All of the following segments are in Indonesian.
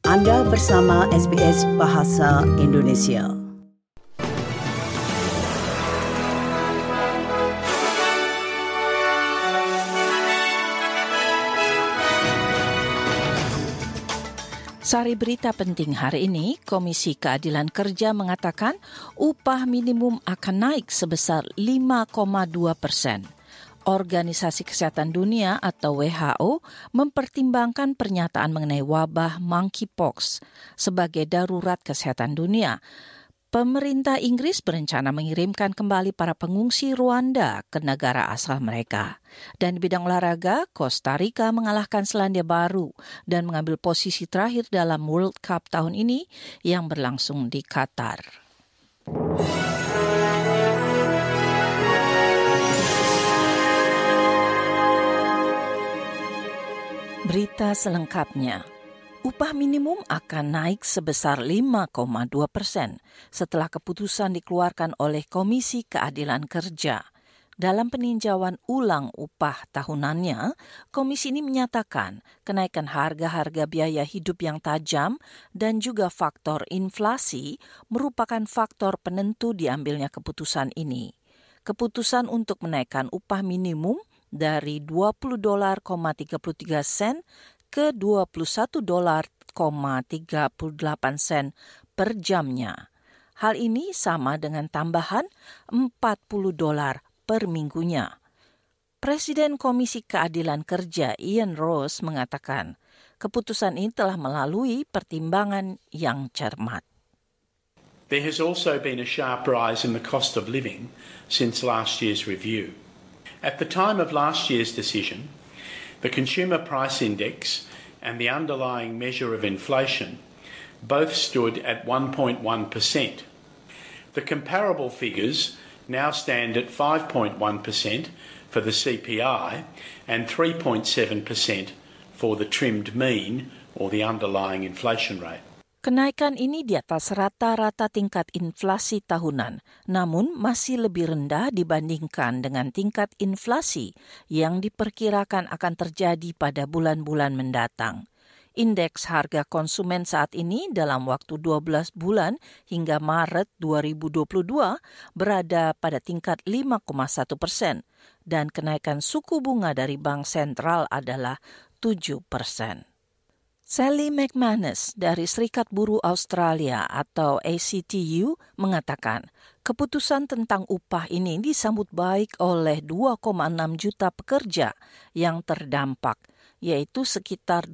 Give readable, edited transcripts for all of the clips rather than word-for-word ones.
Anda bersama SBS Bahasa Indonesia. Sari berita penting hari ini, Komisi Keadilan Kerja mengatakan upah minimum akan naik sebesar 5,2%. Organisasi Kesehatan Dunia atau WHO mempertimbangkan pernyataan mengenai wabah monkeypox sebagai darurat kesehatan dunia. Pemerintah Inggris berencana mengirimkan kembali para pengungsi Rwanda ke negara asal mereka. Dan di bidang olahraga, Costa Rica mengalahkan Selandia Baru dan mengambil posisi terakhir dalam World Cup tahun ini yang berlangsung di Qatar. Berita selengkapnya. Upah minimum akan naik sebesar 5,2% setelah keputusan dikeluarkan oleh Komisi Keadilan Kerja. Dalam peninjauan ulang upah tahunannya, komisi ini menyatakan kenaikan harga-harga biaya hidup yang tajam dan juga faktor inflasi merupakan faktor penentu diambilnya keputusan ini. Keputusan untuk menaikkan upah minimum dari $20.33 ke $21.38 per jamnya. Hal ini sama dengan tambahan $40 per minggunya. Presiden Komisi Keadilan Kerja Ian Ross mengatakan keputusan ini telah melalui pertimbangan yang cermat. There has also been a sharp rise in the cost of living since last year's review. At the time of last year's decision, the Consumer Price Index and the underlying measure of inflation both stood at 1.1%. The comparable figures now stand at 5.1% for the CPI and 3.7% for the trimmed mean or the underlying inflation rate. Kenaikan ini di atas rata-rata tingkat inflasi tahunan, namun masih lebih rendah dibandingkan dengan tingkat inflasi yang diperkirakan akan terjadi pada bulan-bulan mendatang. Indeks harga konsumen saat ini dalam waktu 12 bulan hingga Maret 2022 berada pada tingkat 5,1% dan kenaikan suku bunga dari Bank Sentral adalah 7%. Sally McManus dari Serikat Buruh Australia atau ACTU mengatakan keputusan tentang upah ini disambut baik oleh 2,6 juta pekerja yang terdampak, yaitu sekitar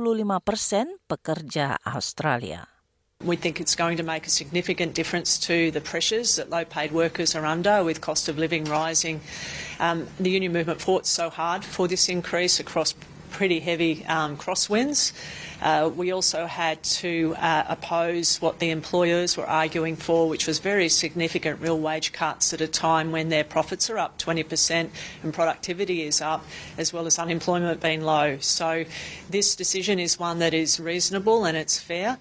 25% pekerja Australia. We think it's going to make a significant difference to the pressures that low-paid workers are under with cost of living rising. The union movement fought so hard for this increase across pretty heavy crosswinds. We also had to oppose what the employers were arguing for, which was very significant real wage cuts at a time when their profits are up 20% and productivity is up, as well as unemployment being low. So this decision is one that is reasonable and it's fair.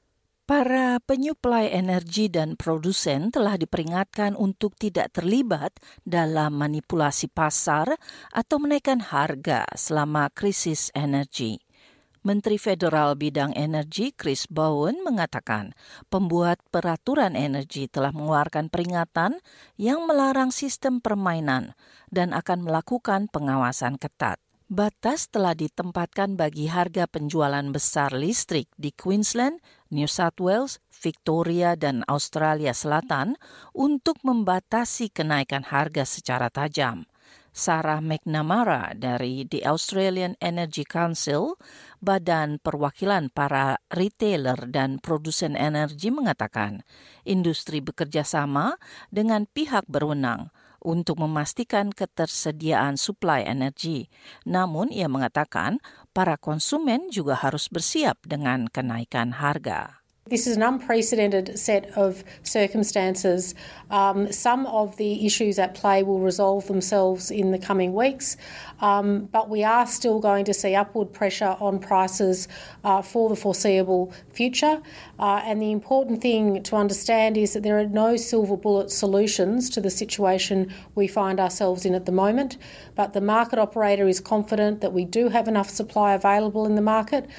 Para penyuplai energi dan produsen telah diperingatkan untuk tidak terlibat dalam manipulasi pasar atau menaikkan harga selama krisis energi. Menteri Federal Bidang Energi Chris Bowen mengatakan pembuat peraturan energi telah mengeluarkan peringatan yang melarang sistem permainan dan akan melakukan pengawasan ketat. Batas telah ditempatkan bagi harga penjualan besar listrik di Queensland, New South Wales, Victoria, dan Australia Selatan untuk membatasi kenaikan harga secara tajam. Sarah McNamara dari The Australian Energy Council, badan perwakilan para retailer dan produsen energi mengatakan industri bekerja sama dengan pihak berwenang untuk memastikan ketersediaan suplai energi. Namun, ia mengatakan para konsumen juga harus bersiap dengan kenaikan harga. This is an unprecedented set of circumstances. Some of the issues at play will resolve themselves in the coming weeks, but we are still going to see upward pressure on prices for the foreseeable future. And the important thing to understand is that there are no silver bullet solutions to the situation we find ourselves in at the moment, but the market operator is confident that we do have enough supply available in the market.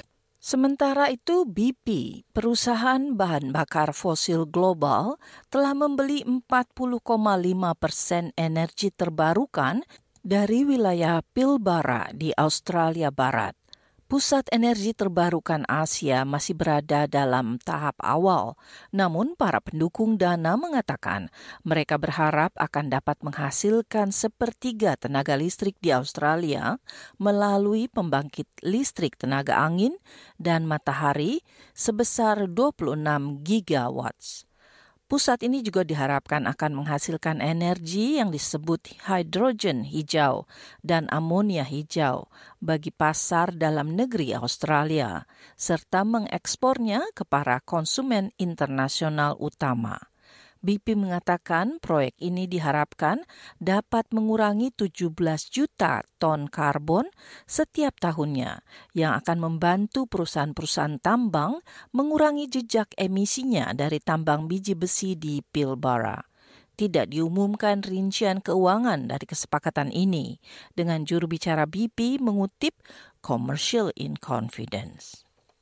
Sementara itu, BP, perusahaan bahan bakar fosil global, telah membeli 40,5% energi terbarukan dari wilayah Pilbara di Australia Barat. Pusat energi terbarukan Asia masih berada dalam tahap awal, namun para pendukung dana mengatakan mereka berharap akan dapat menghasilkan sepertiga tenaga listrik di Australia melalui pembangkit listrik tenaga angin dan matahari sebesar 26 gigawatts. Pusat ini juga diharapkan akan menghasilkan energi yang disebut hidrogen hijau dan amonia hijau bagi pasar dalam negeri Australia, serta mengekspornya ke para konsumen internasional utama. BP mengatakan proyek ini diharapkan dapat mengurangi 17 juta ton karbon setiap tahunnya yang akan membantu perusahaan-perusahaan tambang mengurangi jejak emisinya dari tambang biji besi di Pilbara. Tidak diumumkan rincian keuangan dari kesepakatan ini, dengan juru bicara BP mengutip Commercial in Confidence.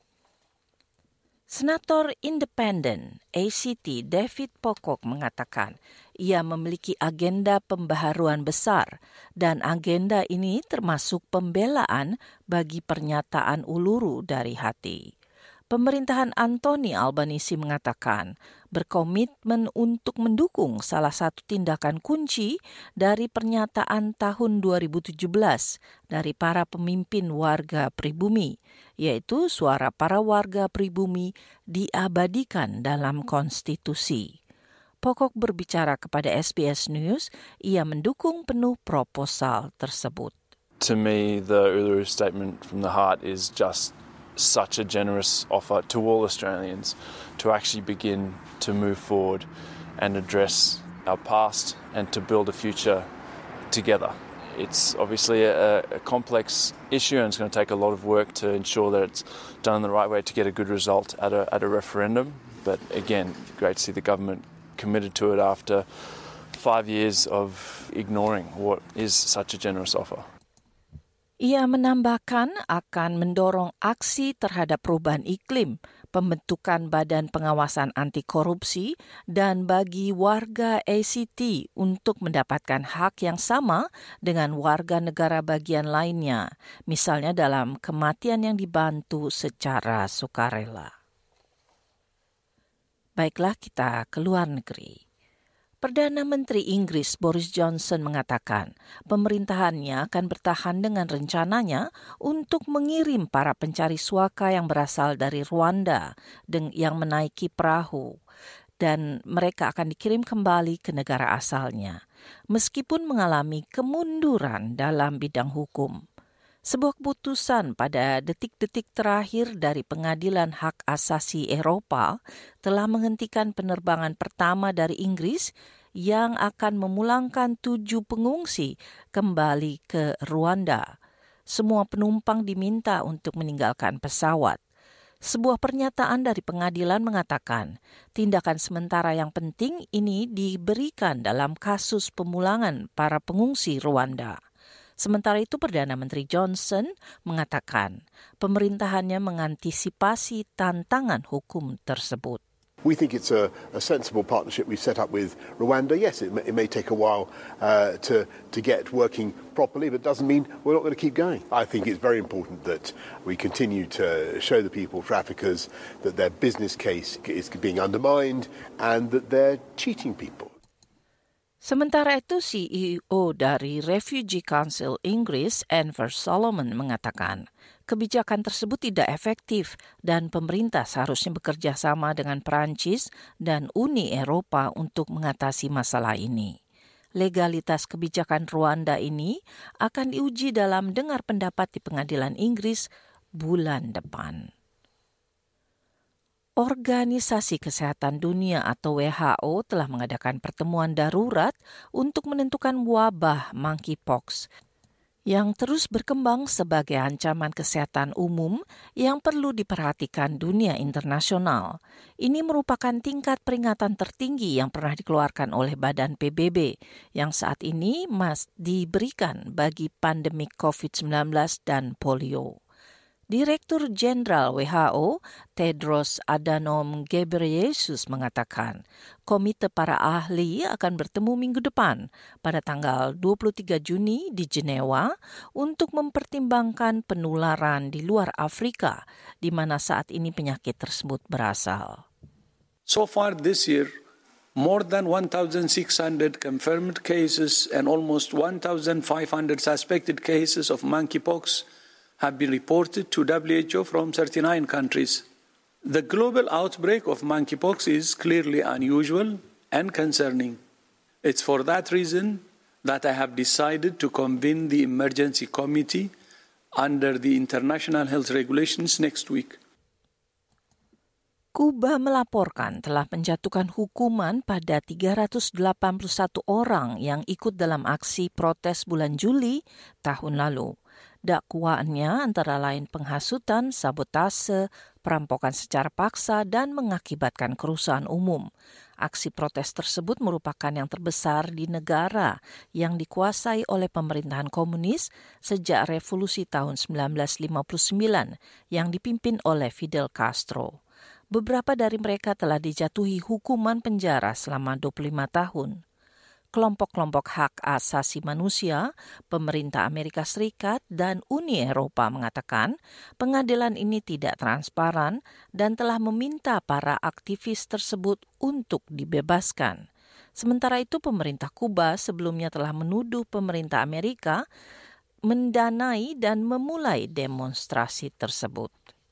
Senator Independen ACT David Pocock mengatakan ia memiliki agenda pembaharuan besar dan agenda ini termasuk pembelaan bagi pernyataan Uluru dari hati. Pemerintahan Anthony Albanese mengatakan berkomitmen untuk mendukung salah satu tindakan kunci dari pernyataan tahun 2017 dari para pemimpin warga pribumi, yaitu suara para warga pribumi diabadikan dalam konstitusi. Pocock berbicara kepada SBS News, ia mendukung penuh proposal tersebut. To me, the Uluru Statement from the Heart is just such a generous offer to all Australians to actually begin to move forward and address our past and to build a future together. It's obviously a complex issue and it's going to take a lot of work to ensure that it's done the right way to get a good result at a referendum. But again, great to see the government committed to it after 5 years of ignoring what is such a generous offer. Ia menambahkan akan mendorong aksi terhadap perubahan iklim, pembentukan badan pengawasan anti korupsi, dan bagi warga ACT untuk mendapatkan hak yang sama dengan warga negara bagian lainnya, misalnya dalam kematian yang dibantu secara sukarela. Baiklah, kita ke luar negeri. Perdana Menteri Inggris Boris Johnson mengatakan pemerintahannya akan bertahan dengan rencananya untuk mengirim para pencari suaka yang berasal dari Rwanda yang menaiki perahu dan mereka akan dikirim kembali ke negara asalnya meskipun mengalami kemunduran dalam bidang hukum. Sebuah keputusan pada detik-detik terakhir dari Pengadilan Hak Asasi Eropa telah menghentikan penerbangan pertama dari Inggris yang akan memulangkan 7 pengungsi kembali ke Rwanda. Semua penumpang diminta untuk meninggalkan pesawat. Sebuah pernyataan dari pengadilan mengatakan tindakan sementara yang penting ini diberikan dalam kasus pemulangan para pengungsi Rwanda. Sementara itu, Perdana Menteri Johnson mengatakan pemerintahannya mengantisipasi tantangan hukum tersebut. We think it's a sensible partnership we've set up with Rwanda. Yes, it may take a while to get working properly, but it doesn't mean we're not going to keep going. I think it's very important that we continue to show the people traffickers that their business case is being undermined and that they're cheating people. Sementara itu, CEO dari Refugee Council Inggris, Anver Solomon, mengatakan kebijakan tersebut tidak efektif dan pemerintah seharusnya bekerja sama dengan Perancis dan Uni Eropa untuk mengatasi masalah ini. Legalitas kebijakan Rwanda ini akan diuji dalam dengar pendapat di Pengadilan Inggris bulan depan. Organisasi Kesehatan Dunia atau WHO telah mengadakan pertemuan darurat untuk menentukan wabah monkeypox yang terus berkembang sebagai ancaman kesehatan umum yang perlu diperhatikan dunia internasional. Ini merupakan tingkat peringatan tertinggi yang pernah dikeluarkan oleh Badan PBB yang saat ini diberikan bagi pandemik COVID-19 dan polio. Direktur Jenderal WHO, Tedros Adhanom Ghebreyesus mengatakan, komite para ahli akan bertemu minggu depan pada tanggal 23 Juni di Jenewa untuk mempertimbangkan penularan di luar Afrika, di mana saat ini penyakit tersebut berasal. So far this year, more than 1,600 confirmed cases and almost 1,500 suspected cases of monkeypox have been reported to WHO from 39 countries. The global outbreak of monkeypox is clearly unusual and concerning. It's for that reason that I have decided to convene the emergency committee under the international health regulations next week. Kuba melaporkan telah menjatuhkan hukuman pada 381 orang yang ikut dalam aksi protes bulan Juli tahun lalu. Dakwaannya antara lain penghasutan, sabotase, perampokan secara paksa, dan mengakibatkan kerusuhan umum. Aksi protes tersebut merupakan yang terbesar di negara yang dikuasai oleh pemerintahan komunis sejak revolusi tahun 1959 yang dipimpin oleh Fidel Castro. Beberapa dari mereka telah dijatuhi hukuman penjara selama 25 tahun. Kelompok-kelompok hak asasi manusia, pemerintah Amerika Serikat, dan Uni Eropa mengatakan pengadilan ini tidak transparan dan telah meminta para aktivis tersebut untuk dibebaskan. Sementara itu, pemerintah Kuba sebelumnya telah menuduh pemerintah Amerika mendanai dan memulai demonstrasi tersebut.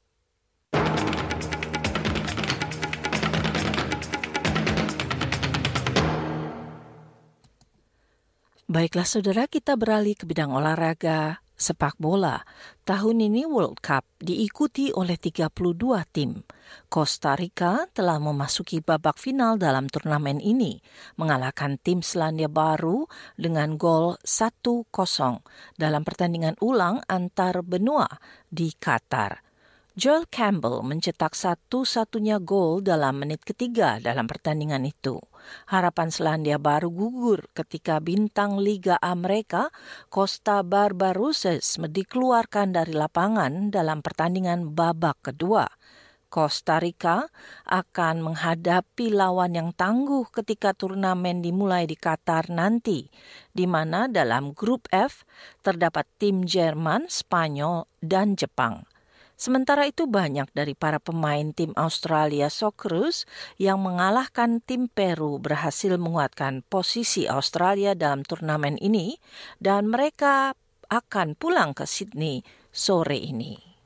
Baiklah saudara, kita beralih ke bidang olahraga sepak bola. Tahun ini World Cup diikuti oleh 32 tim. Costa Rica telah memasuki babak final dalam turnamen ini, mengalahkan tim Selandia Baru dengan gol 1-0 dalam pertandingan ulang antar benua di Qatar. Joel Campbell mencetak satu-satunya gol dalam menit ketiga dalam pertandingan itu. Harapan Selandia Baru gugur ketika bintang Liga A mereka, Costa Barbarouses, dikeluarkan dari lapangan dalam pertandingan babak kedua. Costa Rica akan menghadapi lawan yang tangguh ketika turnamen dimulai di Qatar nanti, di mana dalam grup F terdapat tim Jerman, Spanyol, dan Jepang. Sementara itu banyak dari para pemain tim Australia Socceroos yang mengalahkan tim Peru berhasil menguatkan posisi Australia dalam turnamen ini dan mereka akan pulang ke Sydney sore ini.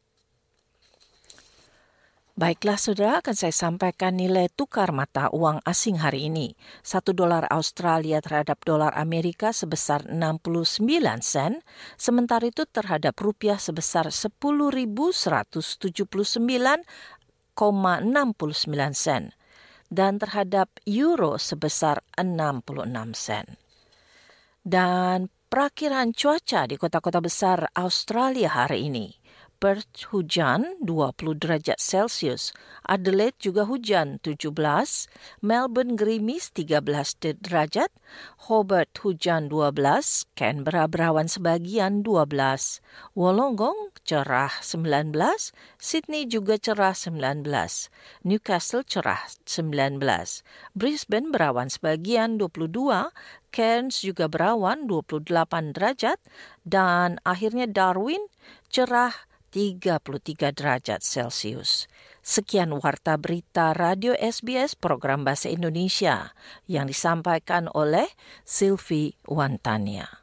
Baiklah saudara, akan saya sampaikan nilai tukar mata uang asing hari ini. $1 Australia terhadap dolar Amerika sebesar 69 sen, sementara itu terhadap rupiah sebesar 10.179,69 sen, dan terhadap euro sebesar 66 sen. Dan perakiraan cuaca di kota-kota besar Australia hari ini. Perth hujan 20 derajat Celcius, Adelaide juga hujan 17, Melbourne gerimis 13 derajat, Hobart hujan 12, Canberra berawan sebagian 12, Wollongong cerah 19, Sydney juga cerah 19, Newcastle cerah 19, Brisbane berawan sebagian 22, Cairns juga berawan 28 derajat, dan akhirnya Darwin cerah 33 derajat Celcius. Sekian warta berita Radio SBS program Bahasa Indonesia yang disampaikan oleh Sylvie Wantania.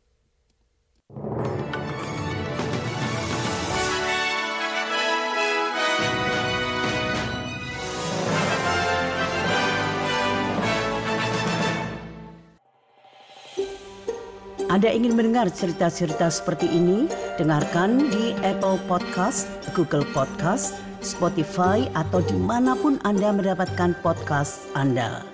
Anda ingin mendengar cerita-cerita seperti ini? Dengarkan di Apple Podcast, Google Podcast, Spotify, atau dimanapun Anda mendapatkan podcast Anda.